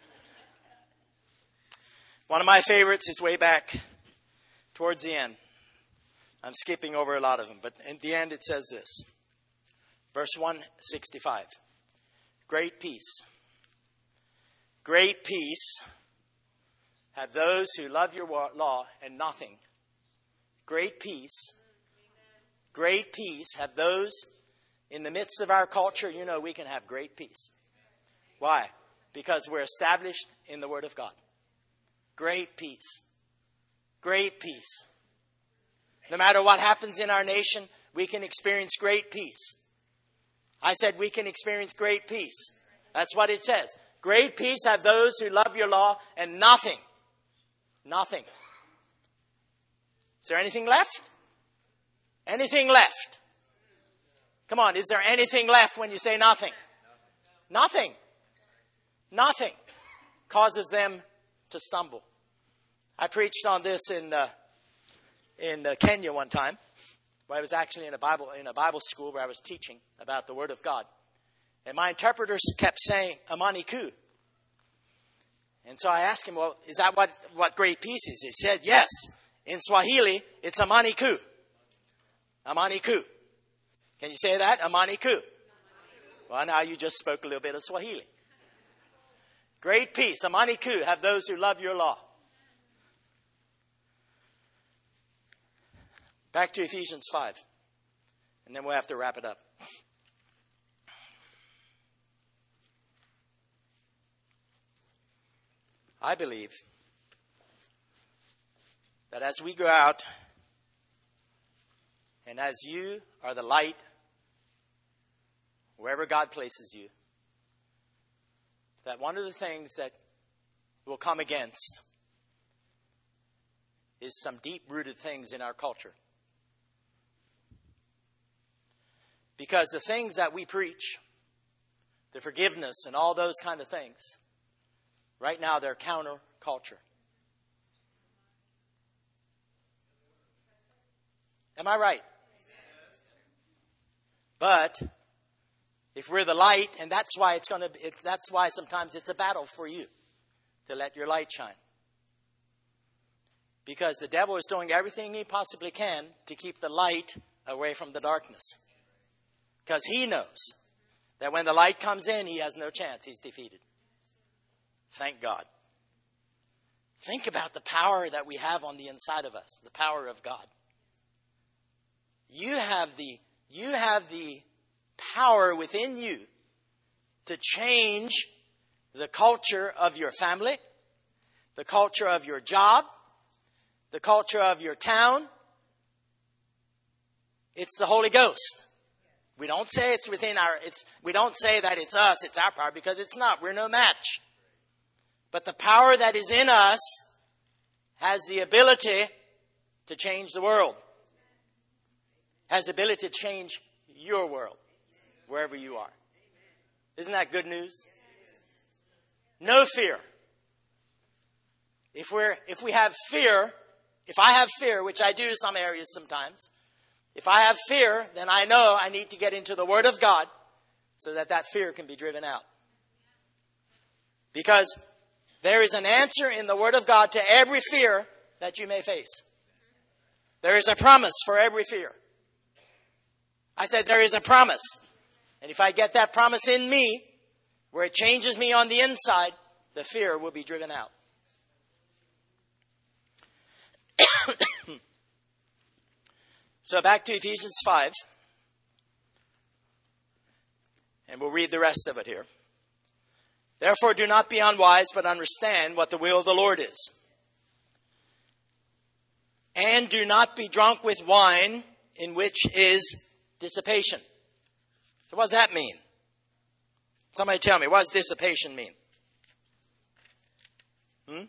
One of my favorites is way back towards the end. I'm skipping over a lot of them, but in the end it says this. Verse one sixty-five. Great peace. Great peace have those who love your law and nothing. Great peace. Great peace have those in the midst of our culture. You know, we can have great peace. Why? Because we're established in the Word of God. Great peace. Great peace. No matter what happens in our nation, we can experience great peace. I said we can experience great peace. That's what it says. Great peace have those who love your law and nothing. Nothing. Is there anything left? Anything left? Come on, is there anything left when you say nothing? Nothing. Nothing causes them to stumble. I preached on this in uh, in uh, Kenya one time, where I was actually in a Bible in a Bible school where I was teaching about the Word of God, and my interpreters kept saying "amani ku," and so I asked him, "Well, is that what what great peace is?" He said, "Yes, in Swahili it's amani ku, amani ku." Can you say that? Amani ku. Well, now you just spoke a little bit of Swahili. Great peace, amani ku, have those who love your law. Back to Ephesians five. And then we'll have to wrap it up. I believe that as we go out and as you are the light wherever God places you, that one of the things that will come against is some deep-rooted things in our culture. Because the things that we preach, the forgiveness and all those kind of things, right now they're counter-culture. Am I right? But if we're the light, and that's why it's going to, it, that's why sometimes it's a battle for you to let your light shine. Because the devil is doing everything he possibly can to keep the light away from the darkness. Because he knows that when the light comes in, he has no chance. He's defeated. Thank God. Think about the power that we have on the inside of us, the power of God. You have the, you have the power within you to change the culture of your family, the culture of your job, the culture of your town. It's the Holy Ghost. We don't say it's within our, it's, we don't say that it's us, it's our power, because it's not. We're no match. But the power that is in us has the ability to change the world. Has the ability to change your world, wherever you are. Isn't that good news? No fear. If we're, if we have fear, if I have fear, which I do in some areas sometimes, if I have fear, then I know I need to get into the Word of God so that that fear can be driven out. Because there is an answer in the Word of God to every fear that you may face. There is a promise for every fear. I said there is a promise. And if I get that promise in me, where it changes me on the inside, the fear will be driven out. So back to Ephesians five. And we'll read the rest of it here. Therefore do not be unwise, but understand what the will of the Lord is. And do not be drunk with wine, in which is dissipation. So what does that mean? Somebody tell me, what does dissipation mean? Hmm?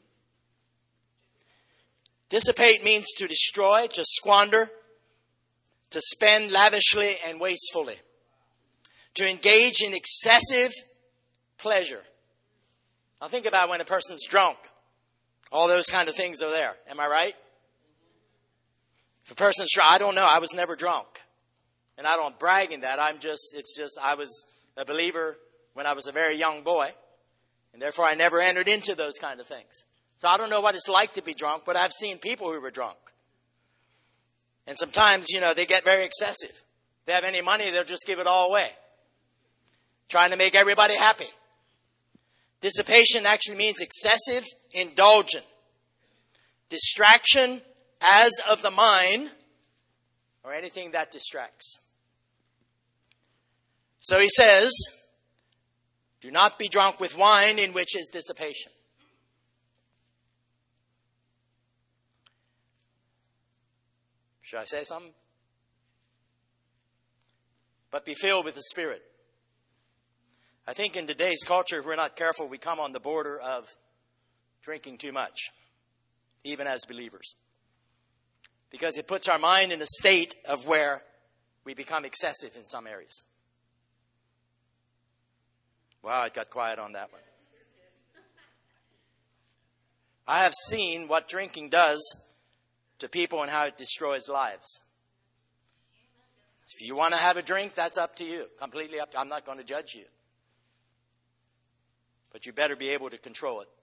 Dissipate means to destroy, to squander, to spend lavishly and wastefully, to engage in excessive pleasure. Now think about when a person's drunk. All those kind of things are there. Am I right? If a person's drunk, I don't know. I was never drunk. And I don't brag in that. I'm just, it's just, I was a believer when I was a very young boy. And therefore I never entered into those kind of things. So I don't know what it's like to be drunk, but I've seen people who were drunk. And sometimes, you know, they get very excessive. If they have any money, they'll just give it all away. Trying to make everybody happy. Dissipation actually means excessive indulgence. Distraction as of the mind, or anything that distracts. So he says, do not be drunk with wine, in which is dissipation. Should I say something? But be filled with the Spirit. I think in today's culture, if we're not careful, we come on the border of drinking too much, even as believers. Because it puts our mind in a state of where we become excessive in some areas. Wow, it got quiet on that one. I have seen what drinking does to people and how it destroys lives. If you want to have a drink, that's up to you. Completely up to you. I'm not going to judge you. But you better be able to control it.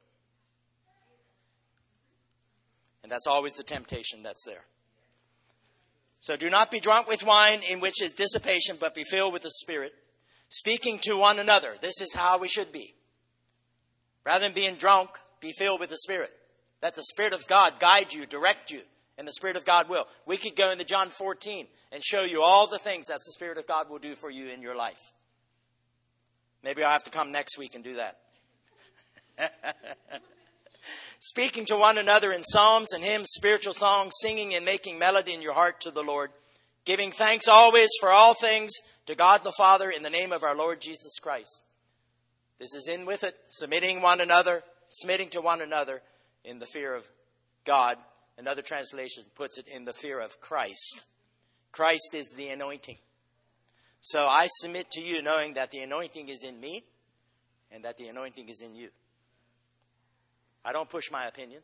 And that's always the temptation that's there. So do not be drunk with wine, in which is dissipation, but be filled with the Spirit, speaking to one another. This is how we should be. Rather than being drunk, be filled with the Spirit. Let the Spirit of God guide you, direct you, and the Spirit of God will. We could go into John fourteen and show you all the things that the Spirit of God will do for you in your life. Maybe I'll have to come next week and do that. Speaking to one another in psalms and hymns, spiritual songs, singing and making melody in your heart to the Lord, giving thanks always for all things to God the Father in the name of our Lord Jesus Christ. This is in with it, submitting one another, submitting to one another in the fear of God. Another translation puts it in the fear of Christ. Christ is the anointing. So I submit to you knowing that the anointing is in me and that the anointing is in you. I don't push my opinion.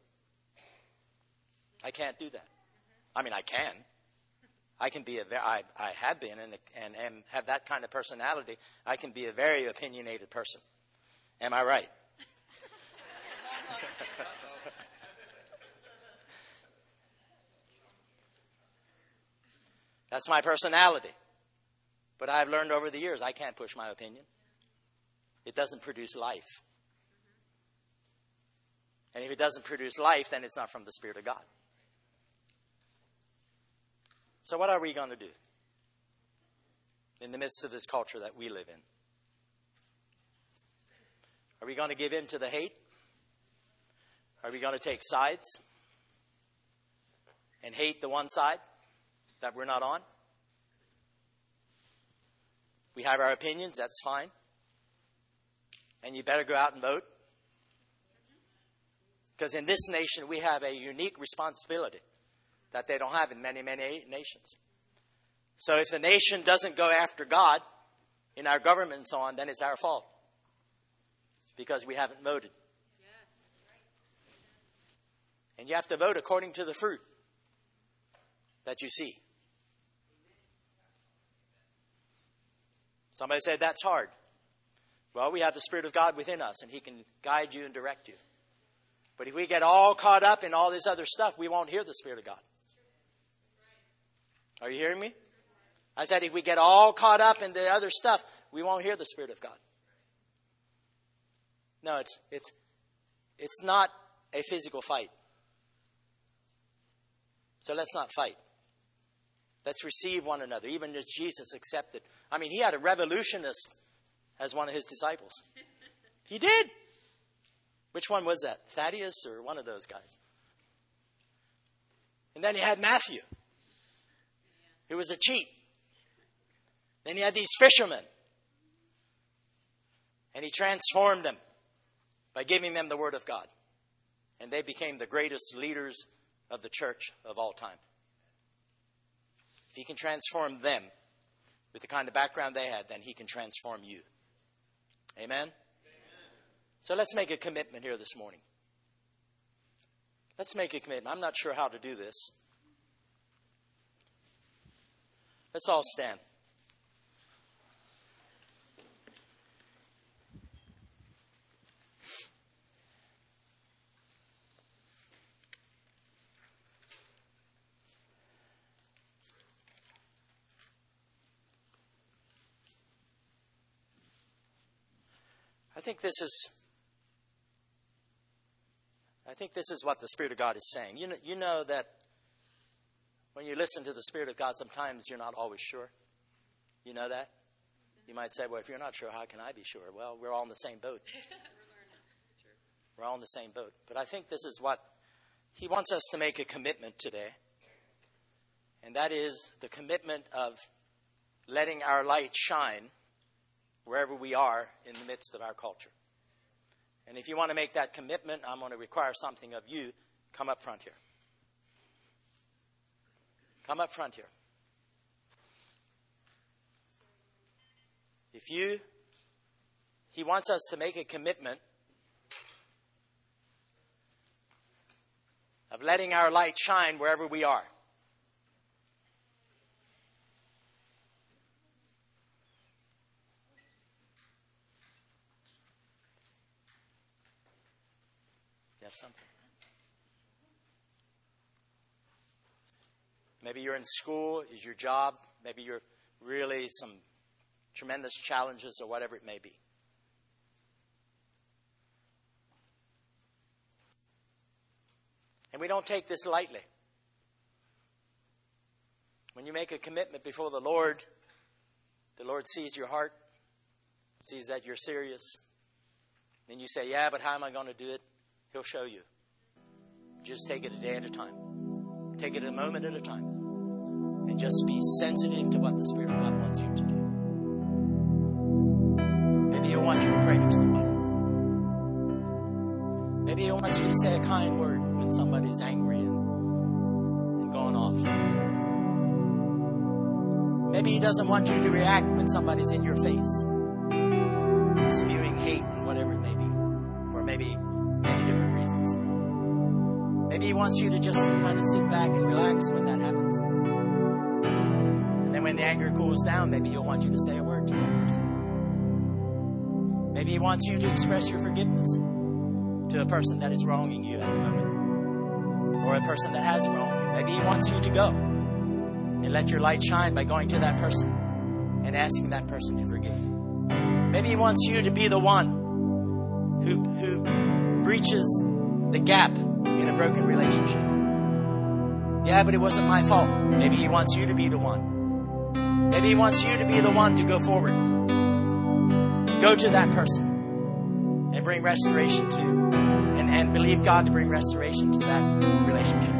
I can't do that. I mean, I can. I can be a very, I, I have been and, and, and have that kind of personality. I can be a very opinionated person. Am I right? That's my personality. But I've learned over the years I can't push my opinion. It doesn't produce life. And if it doesn't produce life, then it's not from the Spirit of God. So what are we going to do in the midst of this culture that we live in? Are we going to give in to the hate? Are we going to take sides and hate the one side that we're not on? We have our opinions, that's fine. And you better go out and vote. Because in this nation, we have a unique responsibility that they don't have in many, many nations. So if the nation doesn't go after God in our government and so on, then it's our fault. Because we haven't voted. And you have to vote according to the fruit that you see. Somebody said that's hard. Well, we have the Spirit of God within us, and He can guide you and direct you. But if we get all caught up in all this other stuff, we won't hear the Spirit of God. Are you hearing me? I said if we get all caught up in the other stuff, we won't hear the Spirit of God. No, it's it's it's not a physical fight. So let's not fight. Let's receive one another, even as Jesus accepted. I mean, He had a revolutionist as one of His disciples. He did. Which one was that? Thaddeus or one of those guys? And then He had Matthew, who was a cheat. Then He had these fishermen. And He transformed them by giving them the Word of God. And they became the greatest leaders of the church of all time. If He can transform them with the kind of background they had, then He can transform you. Amen? So let's make a commitment here this morning. Let's make a commitment. I'm not sure how to do this. Let's all stand. I think this is I think this is what the Spirit of God is saying. You know, you know that when you listen to the Spirit of God, sometimes you're not always sure. You know that? You might say, well, if you're not sure, how can I be sure? Well, we're all in the same boat. We're all in the same boat. But I think this is what He wants us to make a commitment today. And that is the commitment of letting our light shine wherever we are in the midst of our culture. And if you want to make that commitment, I'm going to require something of you. Come up front here. Come up front here. If you, He wants us to make a commitment of letting our light shine wherever we are. Something. Maybe you're in school, is your job, maybe you're really some tremendous challenges or whatever it may be. And we don't take this lightly. When you make a commitment before the Lord, the Lord sees your heart, sees that you're serious. Then you say, yeah, but how am I going to do it? He'll show you. Just take it a day at a time. Take it a moment at a time. And just be sensitive to what the Spirit of God wants you to do. Maybe He'll want you to pray for somebody. Maybe He wants you to say a kind word when somebody's angry and, and going off. Maybe He doesn't want you to react when somebody's in your face, spewing hate and whatever it may be, for maybe many different reasons. Maybe He wants you to just kind of sit back and relax when that happens. And then when the anger cools down, maybe He'll want you to say a word to that person. Maybe He wants you to express your forgiveness to a person that is wronging you at the moment, or a person that has wronged you. Maybe He wants you to go and let your light shine by going to that person and asking that person to forgive you. Maybe He wants you to be the one who, who breaches the gap in a broken relationship. Yeah, but it wasn't my fault. Maybe He wants you to be the one. Maybe He wants you to be the one to go forward. Go to that person and bring restoration to, and, and believe God to bring restoration to that relationship.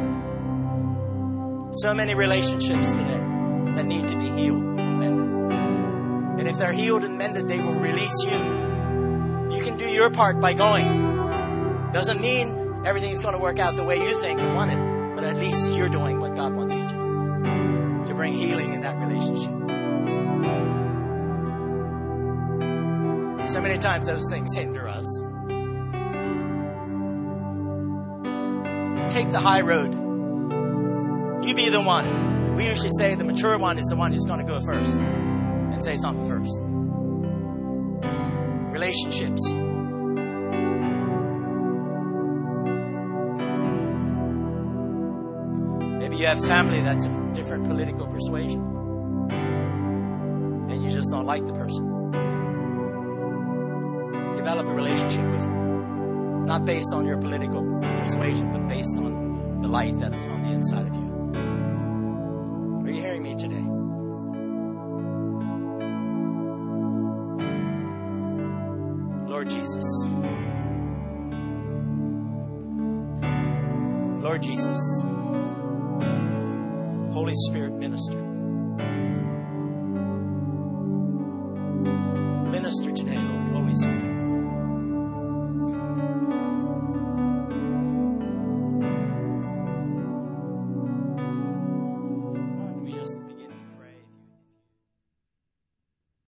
So many relationships today that need to be healed and mended. And if they're healed and mended, they will release you. You can do your part by going. Doesn't mean everything's going to work out the way you think and want it, but at least you're doing what God wants you to do, to bring healing in that relationship. So many times those things hinder us. Take the high road. You be the one. We usually say the mature one is the one who's going to go first and say something first. Relationships. Maybe you have family that's a different political persuasion, and you just don't like the person. Develop a relationship with them. Not based on your political persuasion, but based on the light that is on the inside of you. Are you hearing me today? Lord Jesus. Lord Jesus. Holy Spirit, minister. Minister today, Lord. Holy Spirit.